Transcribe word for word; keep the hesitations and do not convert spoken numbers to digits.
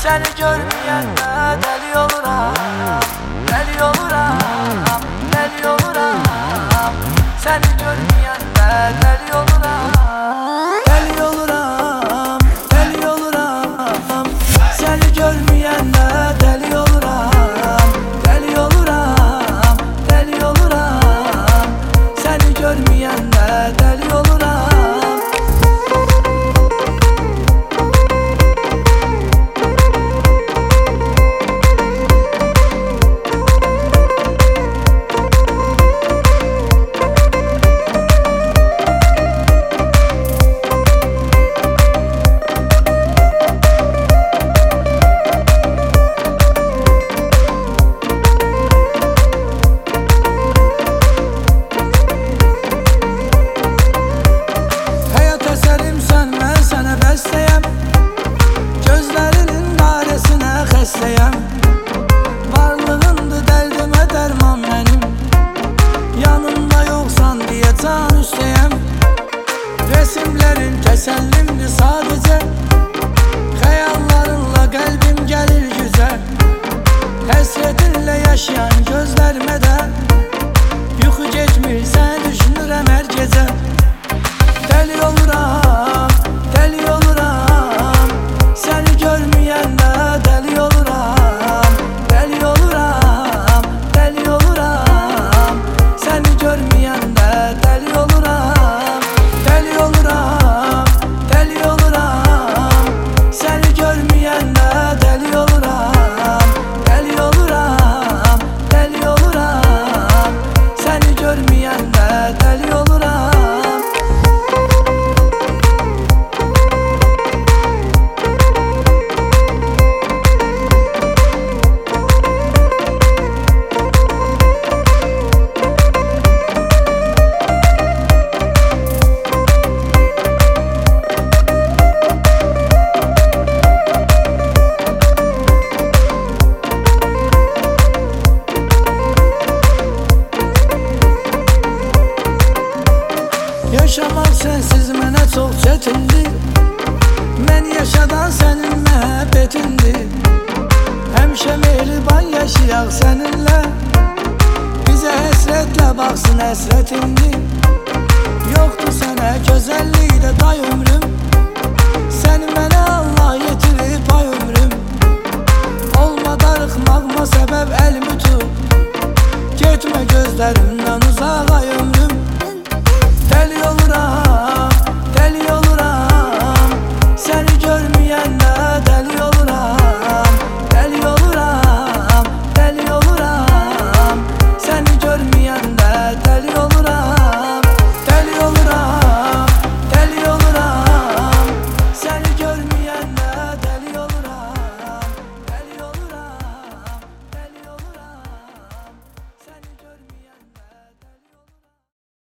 Seni görməyəndə dəli oluram, dəli oluram, dəli oluram. Seni görməyəndə dəli oluram, dəli oluram, dəli oluram. Seni görməyəndə dəli oluram, dəli oluram, dəli oluram. Seni görməyəndə dəli oluram. Varlığındı dərdimə dərman mənim, yanımda yoxsan deyə can üstəyəm. Resimlərin təsəllimdir sadəcə, xəyallarınla qəlbim gəlir gücə. Həsrətinlə yaşayan gözlərimə də yuxu getmir, səni düşünürəm hər gecə. Dəli oluram, dəli oluram. Səni görməyəndə dəli oluram, dəli oluram, dəli oluram. Səni görməyəndə dəli oluram, dəli oluram, dəli oluram. Səni görməyəndə dəli oluram, dəli oluram, dəli oluram. Səni görməyəndə dəli oluram. Yaşamaq sənsiz mənə çox çətindir. Mən yaşadan sənin məhəbbətindir. Həmişə mehriban yaşayaq səninlə, bizə həsrətlə baxsın həsrətindir. Yoxdur sənə gözəllikdə day ömrüm, səni mənə Allah yetirir pay ömrüm. Olma darıxmağıma səbəb əlimi tut, getmə gözlərim